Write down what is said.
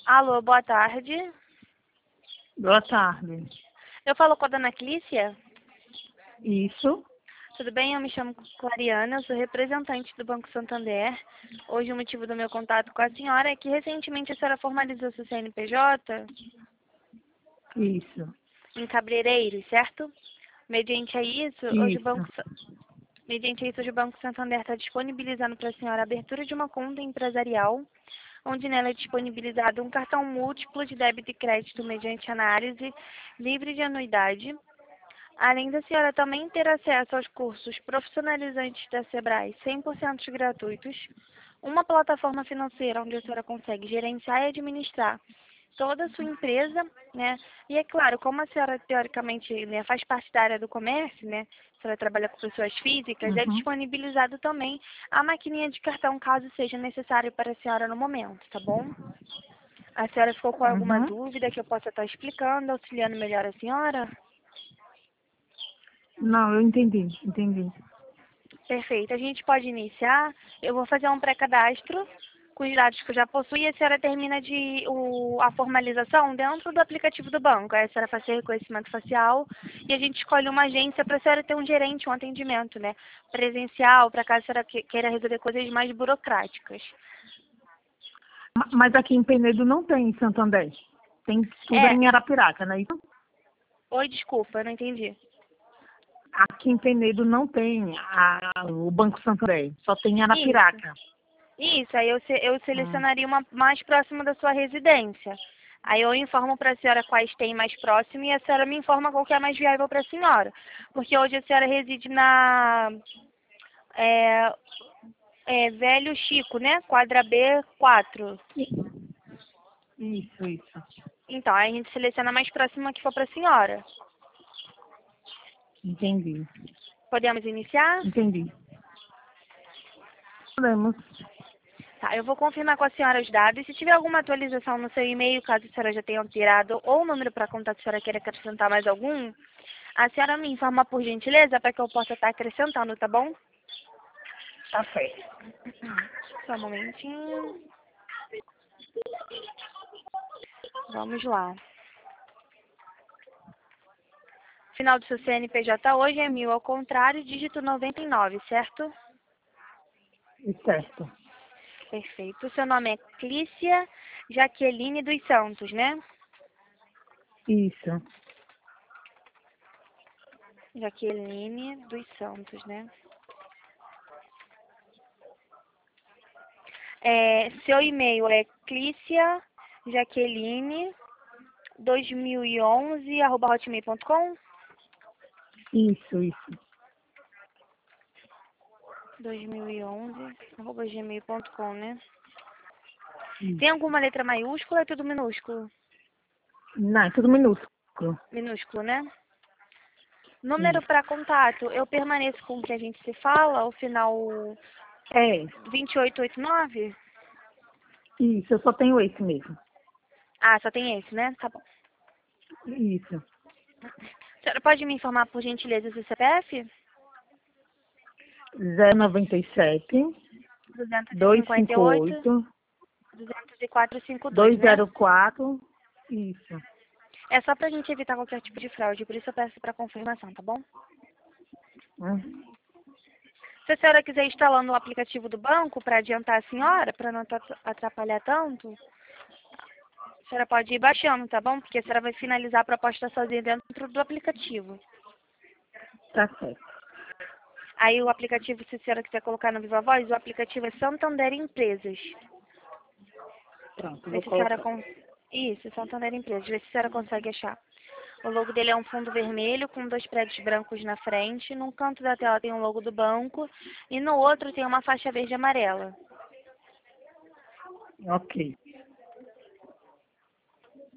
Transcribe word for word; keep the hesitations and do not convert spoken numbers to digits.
Alô, boa tarde. Boa tarde. Eu falo com a dona Clícia? Isso? Tudo bem? Eu me chamo Clariana, eu sou representante do Banco Santander. Hoje o motivo do meu contato com a senhora é que recentemente a senhora formalizou seu C N P J Isso. em cabeleireiros, certo? Mediante a isso, hoje o Isso. Banco, Sa- mediante a isso, hoje o Banco Santander está disponibilizando para a senhora a abertura de uma conta empresarial, onde nela é disponibilizado um cartão múltiplo de débito e crédito mediante análise livre de anuidade. Além da senhora também ter acesso aos cursos profissionalizantes da Sebrae cem por cento gratuitos, uma plataforma financeira onde a senhora consegue gerenciar e administrar toda a sua empresa, né? E é claro, como a senhora teoricamente, né, faz parte da área do comércio, né? A senhora trabalha com pessoas físicas, é Uhum. disponibilizado também a maquininha de cartão caso seja necessário para a senhora no momento, tá bom? A senhora ficou com alguma Uhum. dúvida que eu possa estar explicando, auxiliando melhor a senhora? Não, eu entendi, entendi. Perfeito. A gente pode iniciar. Eu vou fazer um pré-cadastro com os dados que eu já possuo e a senhora termina de o, a formalização dentro do aplicativo do banco. Aí a senhora faz reconhecimento facial e a gente escolhe uma agência para a senhora ter um gerente, um atendimento, né? Presencial, para caso a senhora que- queira resolver coisas mais burocráticas. Ma- Mas aqui em Penedo não tem em Santander. Tem tudo É. em Arapiraca, não é isso? Oi, desculpa, eu não entendi. Aqui em Penedo não tem a- o Banco Santander, só tem em Isso. Arapiraca. Isso, aí eu, se- eu Hum. selecionaria uma mais próxima da sua residência. Aí eu informo para a senhora quais tem mais próximo e a senhora me informa qual que é mais viável para a senhora. Porque hoje a senhora reside na é, é, Velho Chico, né? Quadra B quatro. Isso, isso. Então, aí a gente seleciona a mais próxima que for para a senhora. Entendi. Podemos iniciar? Entendi. Podemos. Tá, eu vou confirmar com a senhora os dados. Se tiver alguma atualização no seu e-mail, caso a senhora já tenha alterado, ou o número para contato, se a senhora queira acrescentar mais algum, a senhora me informa por gentileza para que eu possa estar acrescentando, tá bom? Tá certo. Só um momentinho. Vamos lá. Final do seu C N P J hoje é mil ao contrário, dígito noventa e nove, certo? E certo. Perfeito. Seu nome é Clícia Jaqueline dos Santos, né? Isso. Jaqueline dos Santos, né? É, seu e-mail é Clícia Jaqueline dois mil e onze arroba hotmail ponto com. Isso, isso. dois mil e onze arroba gmail ponto com, né? Tem Isso. alguma letra maiúscula ou é tudo minúsculo? Não, é tudo minúsculo. Minúsculo, né? Número Isso. para contato, eu permaneço com o que a gente se fala, o final É, vinte e oito oitenta e nove? isso, eu só tenho esse mesmo. Ah, só tem esse, né? Tá bom. Isso. A senhora pode me informar, por gentileza, o seu C P F? zero noventa e sete, dois cinco duzentos e cinquenta e oito, oito, duzentos e quatro cinquenta e dois, dois né? zero quatro. Isso. É só pra gente evitar qualquer tipo de fraude, por isso eu peço para confirmação, tá bom? Hum. Se a senhora quiser instalando o aplicativo do banco para adiantar a senhora, para não atra- atrapalhar tanto, a senhora pode ir baixando, tá bom? Porque a senhora vai finalizar a proposta sozinha dentro do aplicativo. Tá certo. Aí o aplicativo, se a senhora quiser colocar no Viva Voz, o aplicativo é Santander Empresas. Pronto, Vê vou se a senhora colocar. con... Isso, Santander Empresas. Vê se a senhora consegue achar. O logo dele é um fundo vermelho com dois prédios brancos na frente. Num canto da tela tem um logo do banco e no outro tem uma faixa verde e amarela. Ok.